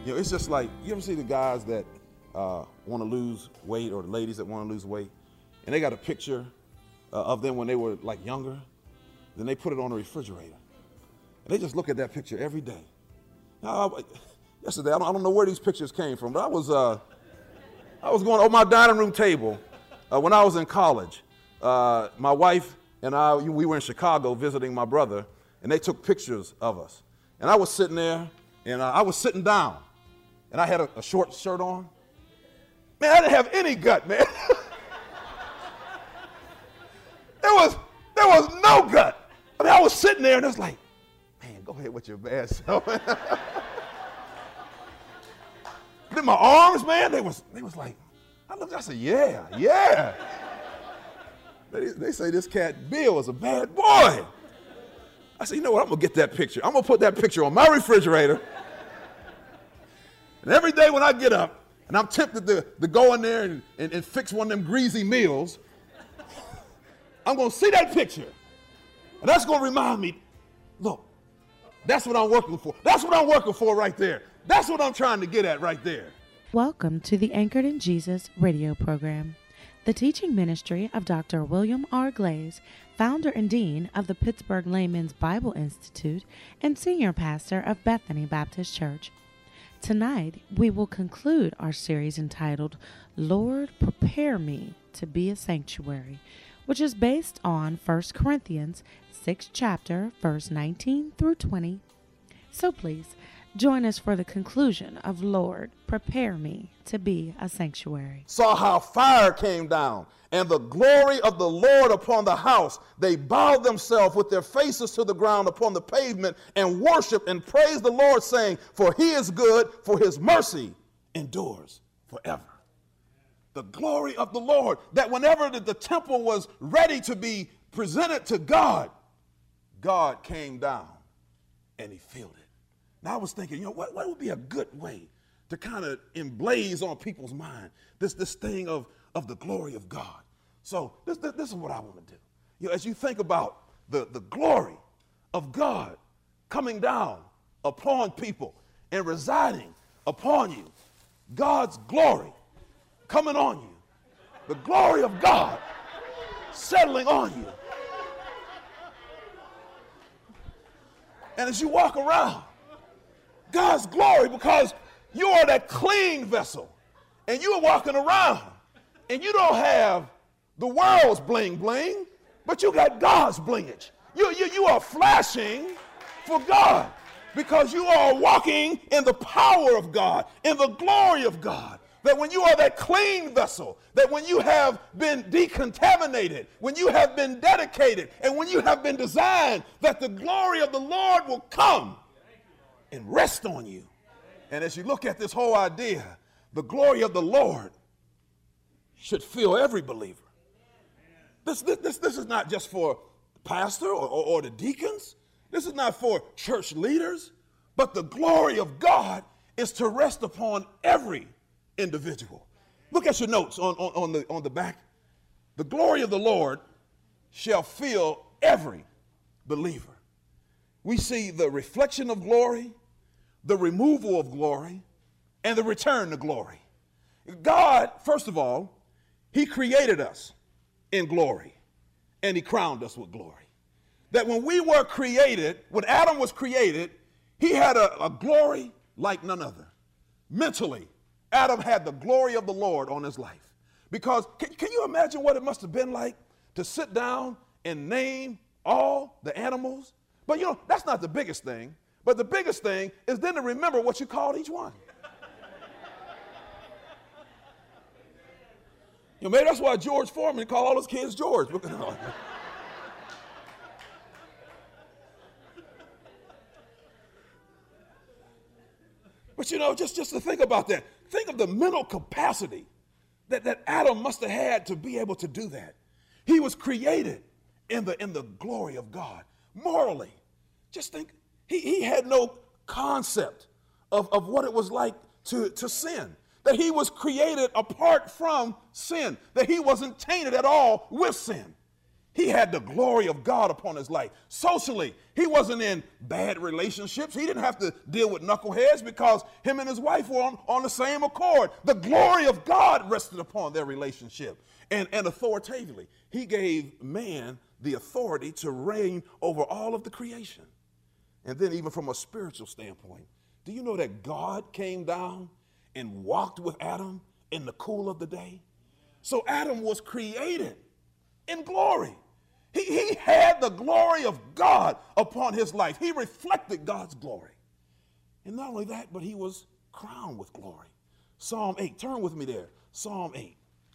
It's just like, you ever see the guys that want to lose weight, or the ladies that want to lose weight, and they got a picture of them when they were like younger, then they put it on the refrigerator. And they just look at that picture every day. Now, yesterday, I don't know where these pictures came from, but I was going on my dining room table when I was in college. My wife and I, we were in Chicago visiting my brother, and they took pictures of us. And I was sitting there, and I was sitting down, and I had a short shirt on. Man, I didn't have any gut, man. There was no gut. I mean, I was sitting there, and I was like, man, go ahead with your bad self. Then my arms, man, they was like, I said, yeah. They say this cat Bill is a bad boy. I said, you know what, I'm going to get that picture. I'm going to put that picture on my refrigerator. And every day when I get up, and I'm tempted to go in there and fix one of them greasy meals, I'm going to see that picture. And that's going to remind me, look, that's what I'm working for. That's what I'm working for right there. That's what I'm trying to get at right there. Welcome to the Anchored in Jesus radio program, the teaching ministry of Dr. William R. Glaze, founder and dean of the Pittsburgh Layman's Bible Institute and senior pastor of Bethany Baptist Church. Tonight, we will conclude our series entitled, Lord, Prepare Me to be a Sanctuary, which is based on 1 Corinthians 6th chapter, verse 19 through 20. So please, join us for the conclusion of Lord, Prepare Me to be a Sanctuary. Saw how fire came down and the glory of the Lord upon the house. They bowed themselves with their faces to the ground upon the pavement and worshiped and praised the Lord, saying, for he is good, for his mercy endures forever. The glory of the Lord, that whenever the temple was ready to be presented to God, God came down and he filled it. Now I was thinking, what would be a good way to kind of emblaze on people's mind this thing of the glory of God. So this is what I want to do. As you think about the glory of God coming down upon people and residing upon you, God's glory coming on you, the glory of God settling on you. And as you walk around, God's glory, because you are that clean vessel, and you are walking around, and you don't have the world's bling bling, but you got God's blingage. You are flashing for God, because you are walking in the power of God, in the glory of God. That when you are that clean vessel, that when you have been decontaminated, when you have been dedicated, and when you have been designed, that the glory of the Lord will come and rest on you. And as you look at this whole idea, the glory of the Lord should fill every believer. This is not just for the pastor or the deacons. This is not for church leaders, but the glory of God is to rest upon every individual. Look at your notes on the back. The glory of the Lord shall fill every believer. We see the reflection of glory, the removal of glory, and the return to glory. God, first of all, he created us in glory, and he crowned us with glory. That when we were created, when Adam was created, he had a glory like none other. Mentally, Adam had the glory of the Lord on his life. Because can you imagine what it must have been like to sit down and name all the animals? But that's not the biggest thing. But the biggest thing is then to remember what you called each one. Maybe that's why George Foreman called all his kids George. But just to think about that. Think of the mental capacity that Adam must have had to be able to do that. He was created in the glory of God. Morally, just think, he had no concept of what it was like to sin. That he was created apart from sin. That he wasn't tainted at all with sin. He had the glory of God upon his life. Socially, he wasn't in bad relationships. He didn't have to deal with knuckleheads because him and his wife were on the same accord. The glory of God rested upon their relationship. And authoritatively, he gave man the authority to reign over all of the creation. And then even from a spiritual standpoint, do you know that God came down and walked with Adam in the cool of the day? So Adam was created in glory. He had the glory of God upon his life. He reflected God's glory. And not only that, but he was crowned with glory. Psalm 8, turn with me there. Psalm 8.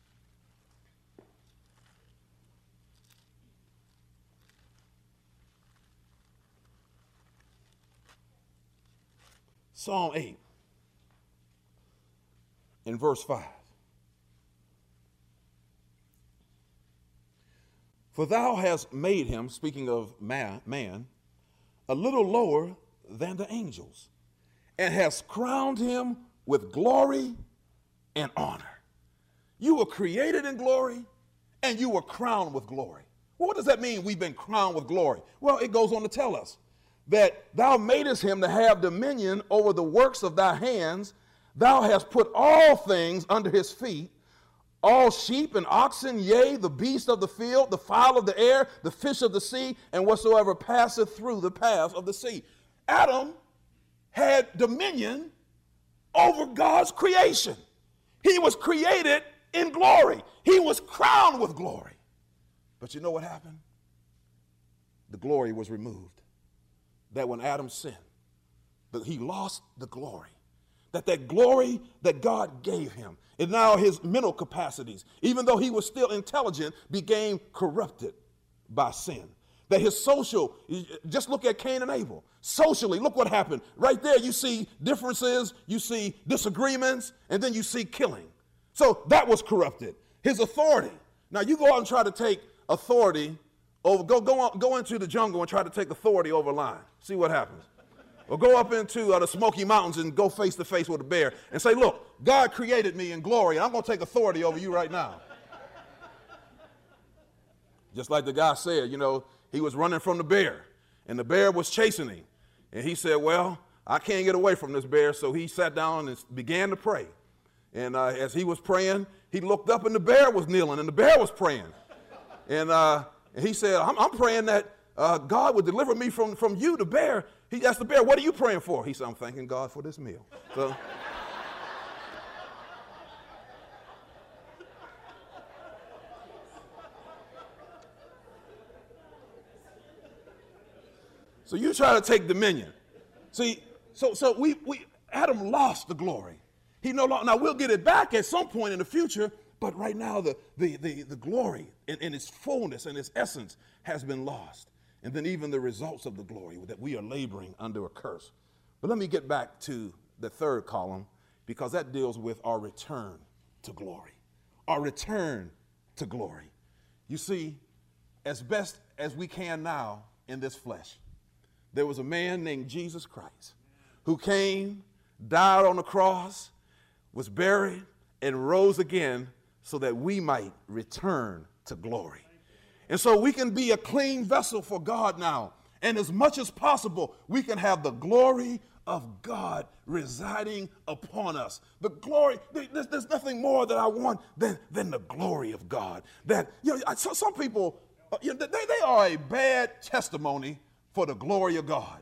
Psalm 8, in verse 5. For thou hast made him, speaking of man, a little lower than the angels, and hast crowned him with glory and honor. You were created in glory, and you were crowned with glory. Well, what does that mean, we've been crowned with glory? Well, it goes on to tell us that thou madest him to have dominion over the works of thy hands. Thou hast put all things under his feet, all sheep and oxen, yea, the beast of the field, the fowl of the air, the fish of the sea, and whatsoever passeth through the paths of the sea. Adam had dominion over God's creation. He was created in glory. He was crowned with glory. But you know what happened? The glory was removed. That when Adam sinned, that he lost the glory. That glory that God gave him, and now his mental capacities, even though he was still intelligent, became corrupted by sin. That his social, just look at Cain and Abel. Socially, look what happened. Right there you see differences, you see disagreements, and then you see killing. So that was corrupted. His authority. Now you go out and try to take authority over, go into the jungle and try to take authority over a lion. See what happens. Or go up into the Smoky Mountains and go face to face with a bear and say, look, God created me in glory, and I'm going to take authority over you right now. Just like the guy said, you know, he was running from the bear, and the bear was chasing him. And he said, well, I can't get away from this bear, so he sat down and began to pray. And as he was praying, he looked up, and the bear was kneeling, and the bear was praying. And he said, I'm praying that God would deliver me from you, the bear. He asked the bear, what are you praying for? He said, I'm thanking God for this meal. So you try to take dominion. See, so we Adam lost the glory. He no longer, now we'll get it back at some point in the future, but right now the glory in its fullness and its essence has been lost. And then even the results of the glory, that we are laboring under a curse. But let me get back to the third column, because that deals with our return to glory. Our return to glory. You see, as best as we can now in this flesh, there was a man named Jesus Christ who came, died on the cross, was buried, and rose again so that we might return to glory. And so we can be a clean vessel for God now. And as much as possible, we can have the glory of God residing upon us. The glory, there's nothing more that I want than the glory of God. That, you know, some people, they are a bad testimony for the glory of God.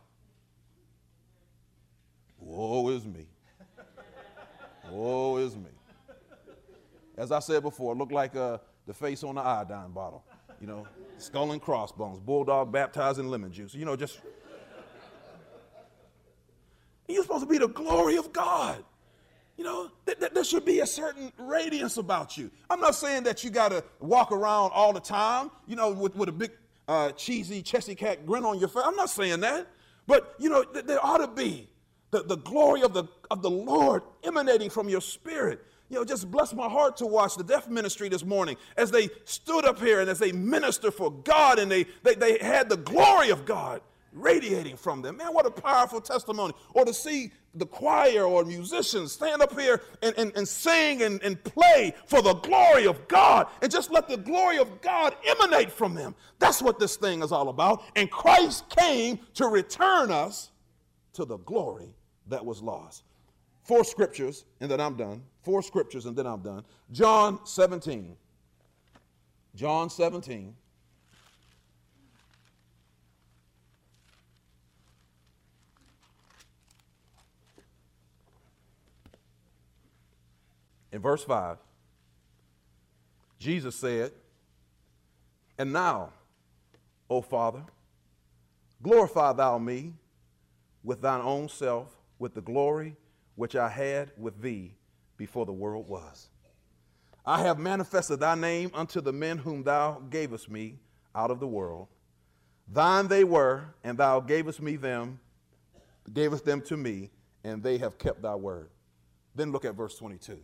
Woe is me. Woe is me. As I said before, it looked like the face on the iodine bottle. You know, skull and crossbones, bulldog baptized in lemon juice. You know, just. You're supposed to be the glory of God. You know, there should be a certain radiance about you. I'm not saying that you got to walk around all the time, you know, with a big cheesy chesty cat grin on your face. I'm not saying that. But, you know, there ought to be the glory of the Lord emanating from your spirit. You know, just bless my heart to watch the deaf ministry this morning as they stood up here and as they ministered for God, and they had the glory of God radiating from them. Man, what a powerful testimony. Or to see the choir or musicians stand up here and sing and play for the glory of God and just let the glory of God emanate from them. That's what this thing is all about. And Christ came to return us to the glory that was lost. 4 scriptures and then I'm done. 4 scriptures and then I'm done. John 17. John 17. In verse 5, Jesus said, "And now, O Father, glorify thou me with thine own self, with the glory which I had with thee before the world was. I have manifested thy name unto the men whom thou gavest me out of the world. Thine they were, and thou gavest them to me, and they have kept thy word." Then look at verse 22.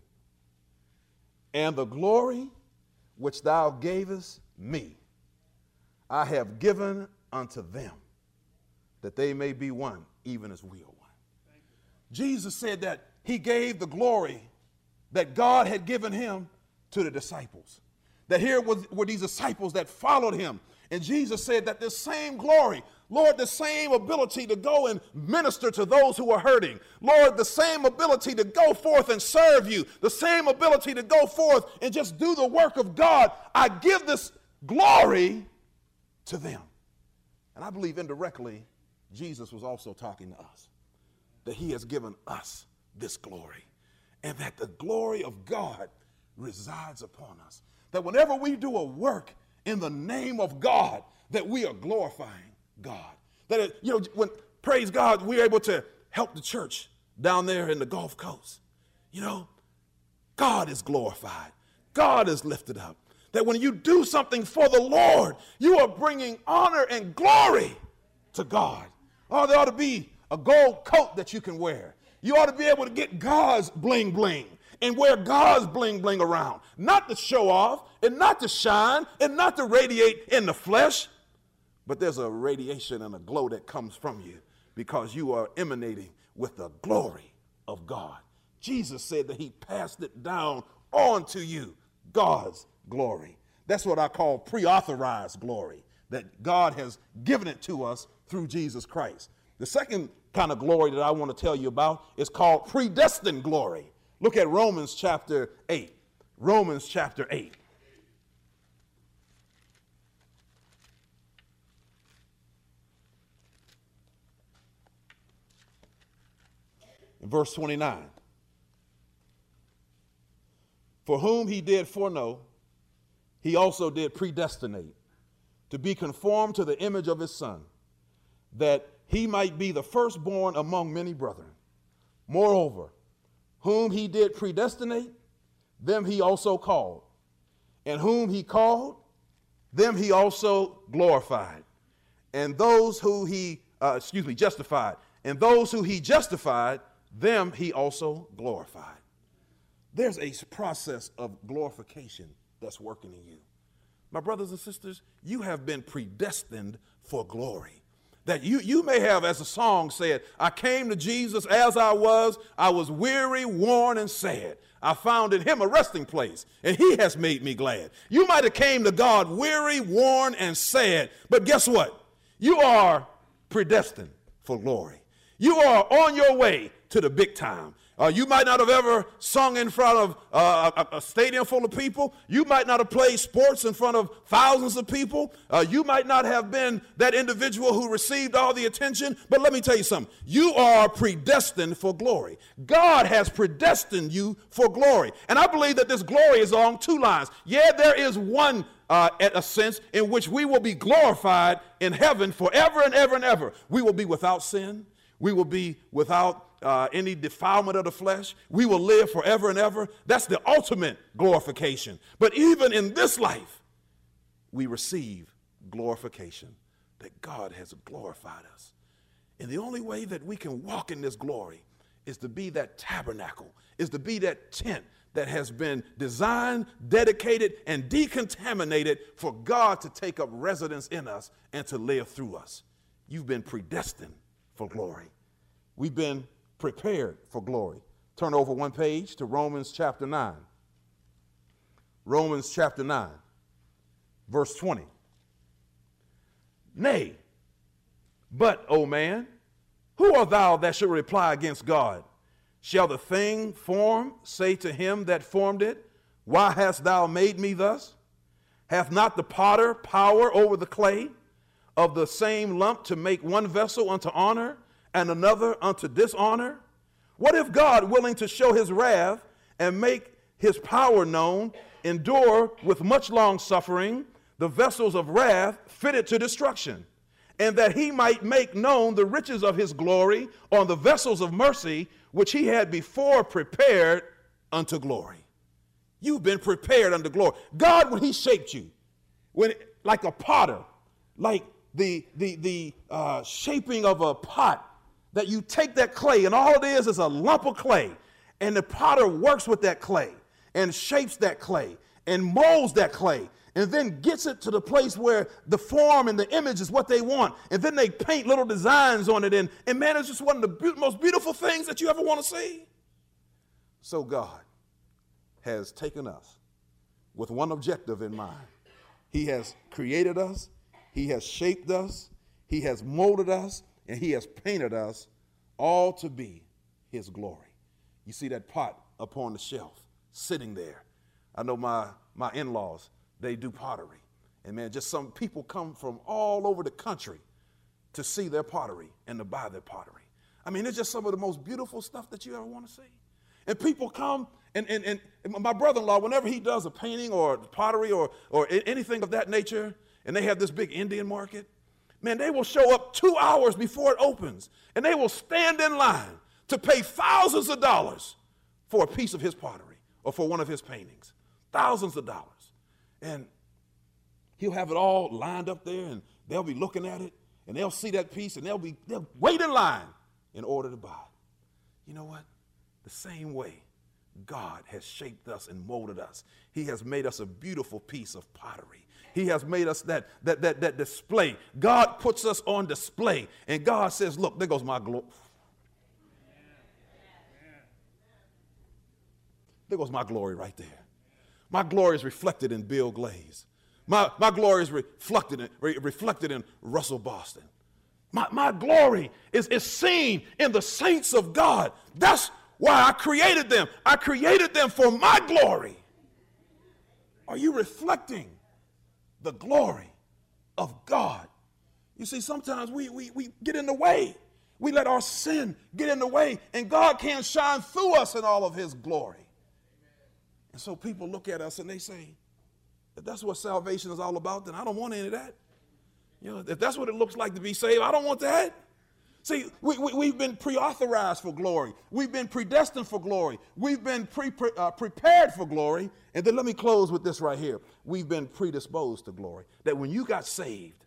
"And the glory which thou gavest me, I have given unto them, that they may be one, even as we are one." Jesus said that he gave the glory that God had given him to the disciples. That here were these disciples that followed him. And Jesus said that this same glory, Lord, the same ability to go and minister to those who are hurting. Lord, the same ability to go forth and serve you. The same ability to go forth and just do the work of God. I give this glory to them. And I believe indirectly, Jesus was also talking to us. That he has given us this glory. And that the glory of God resides upon us. That whenever we do a work in the name of God, that we are glorifying God. That, when, praise God, we're able to help the church down there in the Gulf Coast. God is glorified. God is lifted up. That when you do something for the Lord, you are bringing honor and glory to God. Oh, there ought to be a gold coat that you can wear. You ought to be able to get God's bling bling and wear God's bling bling around. Not to show off and not to shine and not to radiate in the flesh, but there's a radiation and a glow that comes from you because you are emanating with the glory of God. Jesus said that he passed it down on to you, God's glory. That's what I call pre-authorized glory, that God has given it to us through Jesus Christ. The second kind of glory that I want to tell you about is called predestined glory. Look at Romans chapter 8. Romans chapter 8. In verse 29. "For whom he did foreknow, he also did predestinate to be conformed to the image of his Son, that he might be the firstborn among many brethren. Moreover, whom he did predestinate, them he also called. And whom he called, them he also glorified. And those who he, justified. And those who he justified, them he also glorified." There's a process of glorification that's working in you. My brothers and sisters, you have been predestined for glory. That you may have, as the song said, "I came to Jesus as I was weary, worn, and sad. I found in him a resting place, and he has made me glad." You might have came to God weary, worn, and sad, but guess what? You are predestined for glory. You are on your way to the big time. You might not have ever sung in front of a stadium full of people. You might not have played sports in front of thousands of people. You might not have been that individual who received all the attention. But let me tell you something. You are predestined for glory. God has predestined you for glory. And I believe that this glory is on 2 lines. Yeah, there is one at a sense in which we will be glorified in heaven forever and ever and ever. We will be without sin. We will be without any defilement of the flesh. We will live forever and ever. That's the ultimate glorification. But even in this life, we receive glorification, that God has glorified us. And the only way that we can walk in this glory is to be that tabernacle, is to be that tent that has been designed, dedicated, and decontaminated for God to take up residence in us and to live through us. You've been predestined for glory. We've been prepared for glory. Turn over one page to Romans chapter 9. Romans chapter 9, verse 20. Nay, but, O man, who art thou that should reply against God? Shall the thing formed say to him that formed it, why hast thou made me thus? Hath not the potter power over the clay of the same lump to make one vessel unto honor and another unto dishonor? What if God, willing to show his wrath and make his power known, endure with much long suffering the vessels of wrath fitted to destruction, and that he might make known the riches of his glory on the vessels of mercy, which he had before prepared unto glory? You've been prepared unto glory. God, when he shaped you, like a potter, like the shaping of a pot, that you take that clay, and all it is a lump of clay, and the potter works with that clay and shapes that clay and molds that clay, and then gets it to the place where the form and the image is what they want. And then they paint little designs on it. And man, it's just one of the most beautiful things that you ever want to see. So God has taken us with one objective in mind. He has created us. He has shaped us. He has molded us. And he has painted us all to be his glory. You see that pot up on the shelf sitting there. I know my in-laws, they do pottery. And man, just some people come from all over the country to see their pottery and to buy their pottery. I mean, it's just some of the most beautiful stuff that you ever want to see. And people come, and my brother-in-law, whenever he does a painting or pottery or anything of that nature, and they have this big Indian market, man, they will show up 2 hours before it opens, and they will stand in line to pay thousands of dollars for a piece of his pottery or for one of his paintings. Thousands of dollars. And he'll have it all lined up there, and they'll be looking at it, and they'll see that piece, and they'll wait in line in order to buy it. You know what? The same way God has shaped us and molded us. He has made us a beautiful piece of pottery. He has made us that display. God puts us on display, and God says, look, there goes my glory. There goes my glory right there. My glory is reflected in Bill Glaze. My glory is reflected in Russell Boston. My glory is seen in the saints of God. That's why I created them. I created them for my glory. Are you reflecting the glory of God? You see, sometimes we get in the way. We let our sin get in the way, and God can't shine through us in all of his glory. And so people look at us and they say, if that's what salvation is all about, then I don't want any of that. You know, if that's what it looks like to be saved, I don't want that. See, we've been pre-authorized for glory. We've been predestined for glory. We've been prepared for glory. And then let me close with this right here. We've been predisposed to glory. That when you got saved,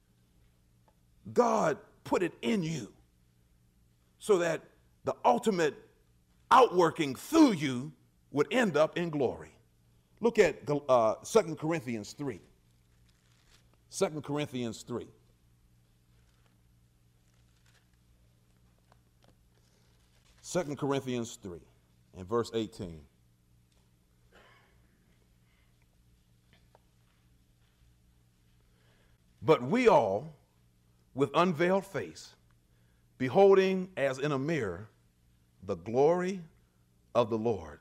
God put it in you so that the ultimate outworking through you would end up in glory. Look at 2 Corinthians 3. 2 Corinthians 3. Second Corinthians 3 and verse 18. But we all, with unveiled face, beholding as in a mirror the glory of the Lord,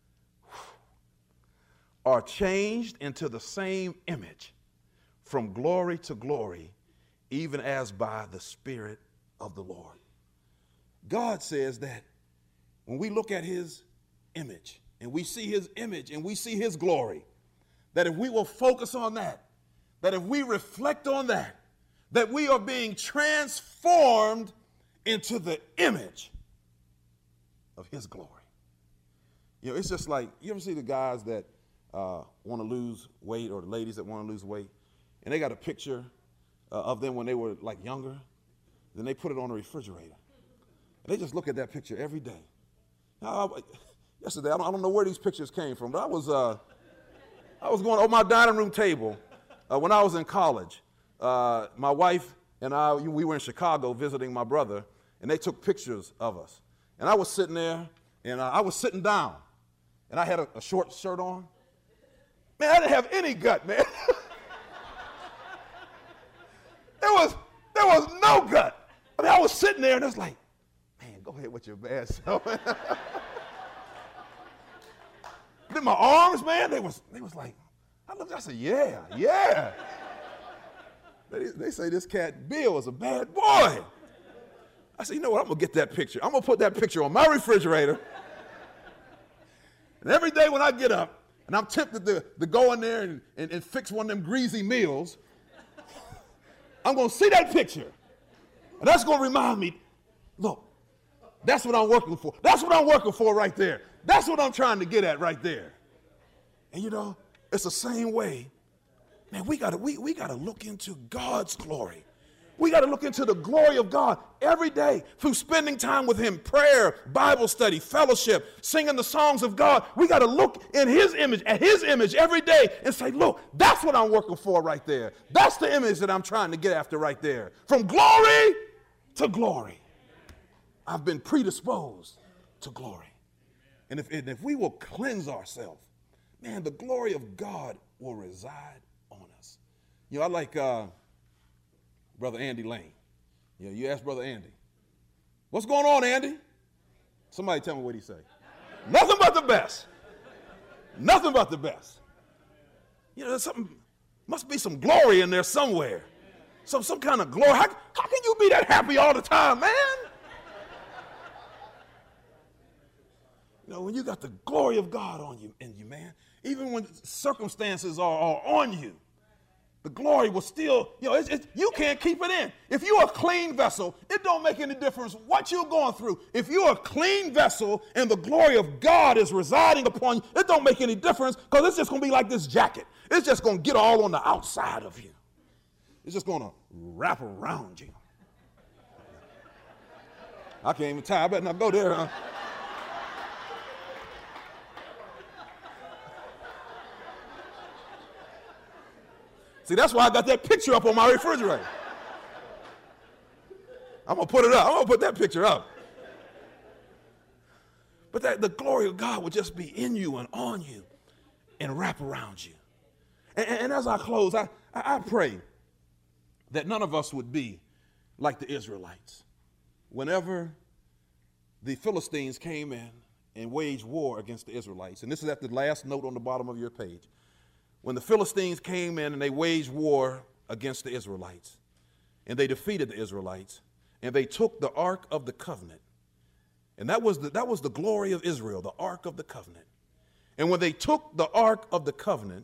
are changed into the same image from glory to glory, even as by the Spirit of the Lord. God says that when we look at his image and we see his image and we see his glory, that if we will focus on that, that if we reflect on that, that we are being transformed into the image of his glory. You know, it's just like, you ever see the guys that want to lose weight, or the ladies that want to lose weight, and they got a picture of them when they were like younger, then they put it on the refrigerator. And they just look at that picture every day. Yesterday, I don't know where these pictures came from, but I was going on my dining room table when I was in college. My wife and I, we were in Chicago visiting my brother, and they took pictures of us. And I was sitting there, and I was sitting down, and I had a short shirt on. Man, I didn't have any gut, man. There was no gut. I mean, I was sitting there, and it was like, man, go ahead with your bad self. Then my arms, man, they was like, I looked, I said, yeah. They say this cat Bill is a bad boy. I said, you know what, I'm going to get that picture. I'm going to put that picture on my refrigerator. And every day when I get up, and I'm tempted to go in there and fix one of them greasy meals, I'm going to see that picture. And that's going to remind me, look, that's what I'm working for. That's what I'm working for right there. That's what I'm trying to get at right there. And you know, it's the same way. Man, we gotta look into God's glory. We got to look into the glory of God every day through spending time with him, prayer, Bible study, fellowship, singing the songs of God. We got to look in his image, at his image every day and say, look, that's what I'm working for right there. That's the image that I'm trying to get after right there. From glory to glory. I've been predisposed to glory. And if we will cleanse ourselves, man, the glory of God will reside on us. You know, I like Brother Andy Lane. You know, you ask Brother Andy, what's going on, Andy? Somebody tell me what he say. Nothing but the best. Nothing but the best. You know, there's something, must be some glory in there somewhere. Some kind of glory. How can you be that happy all the time, man? You know, when you got the glory of God on you, man, even when circumstances are on you, the glory will still, you know, you can't keep it in. If you're a clean vessel, it don't make any difference what you're going through. If you're a clean vessel and the glory of God is residing upon you, it don't make any difference because it's just going to be like this jacket. It's just going to get all on the outside of you. It's just going to wrap around you. I can't even tie. I better not go there, huh? See, that's why I got that picture up on my refrigerator. I'm going to put it up. I'm going to put that picture up. But that the glory of God will just be in you and on you and wrap around you. And as I close, I pray that none of us would be like the Israelites. Whenever the Philistines came in and waged war against the Israelites, and this is at the last note on the bottom of your page, when the Philistines came in and they waged war against the Israelites, and they defeated the Israelites, and they took the Ark of the Covenant, and that was the glory of Israel, the Ark of the Covenant. And when they took the Ark of the Covenant,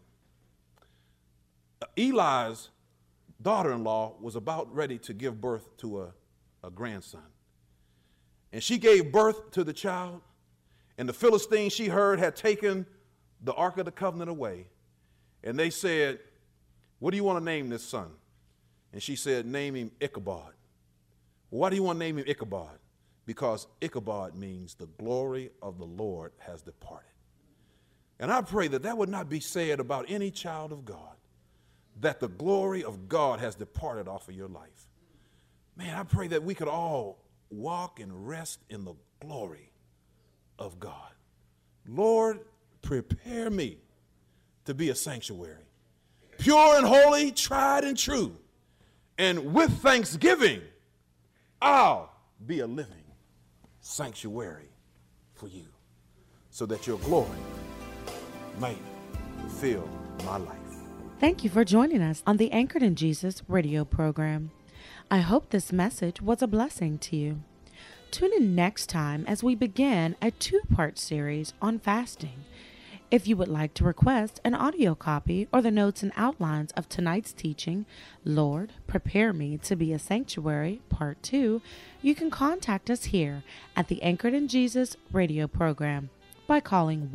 Eli's daughter-in-law was about ready to give birth to a grandson. And she gave birth to the child, and the Philistines, she heard, had taken the Ark of the Covenant away. And they said, what do you want to name this son? And she said, name him Ichabod. Why do you want to name him Ichabod? Because Ichabod means the glory of the Lord has departed. And I pray that that would not be said about any child of God, that the glory of God has departed off of your life. Man, I pray that we could all walk and rest in the glory of God. Lord, prepare me to be a sanctuary, pure and holy, tried and true. And with thanksgiving, I'll be a living sanctuary for you, so that your glory may fill my life. Thank you for joining us on the Anchored in Jesus radio program. I hope this message was a blessing to you. Tune in next time as we begin a 2-part series on fasting. If you would like to request an audio copy or the notes and outlines of tonight's teaching, Lord, Prepare Me to Be a Sanctuary, Part 2, you can contact us here at the Anchored in Jesus radio program by calling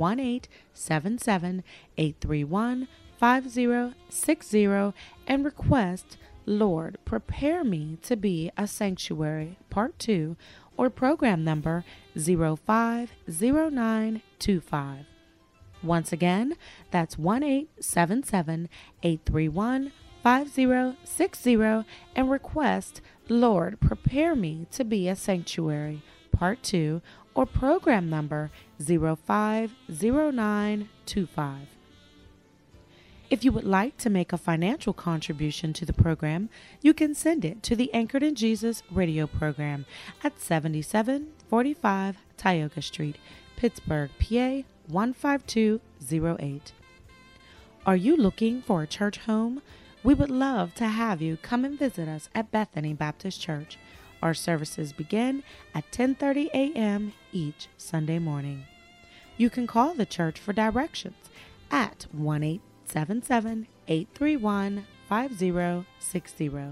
1-877-831-5060 and request, Lord, Prepare Me to Be a Sanctuary, Part 2, or program number 050925. Once again, that's 1-877-831-5060 and request, Lord, Prepare Me to Be a Sanctuary, Part 2, or program number 050925. If you would like to make a financial contribution to the program, you can send it to the Anchored in Jesus radio program at 7745 Tioga Street, Pittsburgh, PA 15208. Are you looking for a church home? We would love to have you come and visit us at Bethany Baptist Church. Our services begin at 10:30 a.m. each Sunday morning. You can call the church for directions at 1-877-831-5060.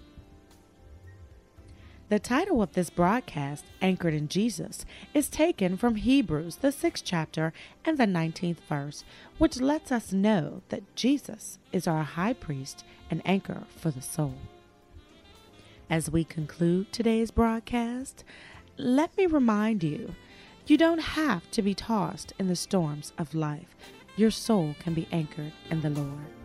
The title of this broadcast, Anchored in Jesus, is taken from Hebrews, the 6th chapter and the 19th verse, which lets us know that Jesus is our high priest and anchor for the soul. As we conclude today's broadcast, let me remind you, you don't have to be tossed in the storms of life. Your soul can be anchored in the Lord.